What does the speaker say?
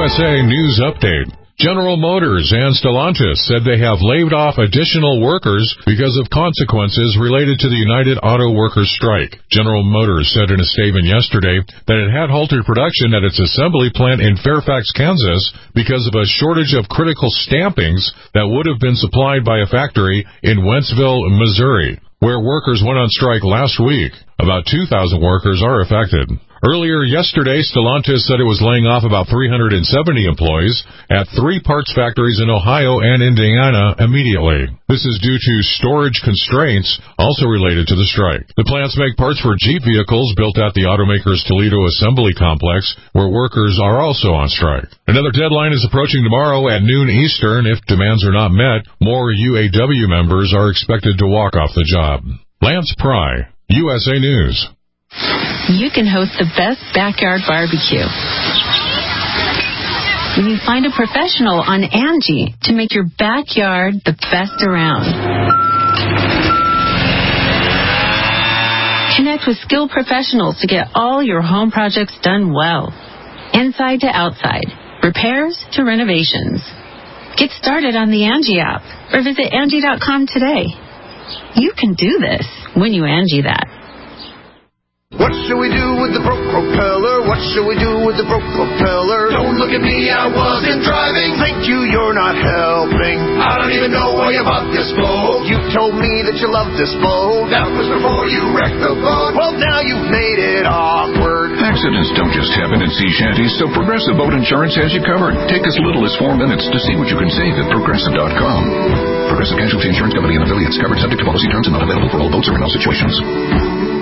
USA News Update. General Motors and Stellantis said they have laid off additional workers because of consequences related to the United Auto Workers strike. General Motors said in a statement yesterday that it had halted production at its assembly plant in Fairfax, Kansas, because of a shortage of critical stampings that would have been supplied by a factory in Wentzville, Missouri, where workers went on strike last week. About 2,000 workers are affected. Earlier yesterday, Stellantis said it was laying off about 370 employees at 3 parts factories in Ohio and Indiana immediately. This is due to storage constraints also related to the strike. The plants make parts for Jeep vehicles built at the automaker's Toledo Assembly Complex, where workers are also on strike. Another deadline is approaching tomorrow at noon Eastern. If demands are not met, more UAW members are expected to walk off the job. Lance Pry, USA News. You can host the best backyard barbecue when you find a professional on Angie to make your backyard the best around. Connect with skilled professionals to get all your home projects done well. Inside to outside, repairs to renovations. Get started on the Angie app or visit Angie.com today. You can do this when you Angie that. What should we do with the broke propeller? What should we do with the broke propeller? Don't look at me, I wasn't driving. Thank you, you're not helping. I don't even know why you bought this boat. You told me that you loved this boat. That was before you wrecked the boat. Well, now you've made it awkward. Accidents don't just happen in sea shanties, so Progressive Boat Insurance has you covered. Take as little as 4 minutes to see what you can save at Progressive.com. Progressive Casualty Insurance Company and affiliates. Covered subject to policy terms and not available for all boats or in all situations.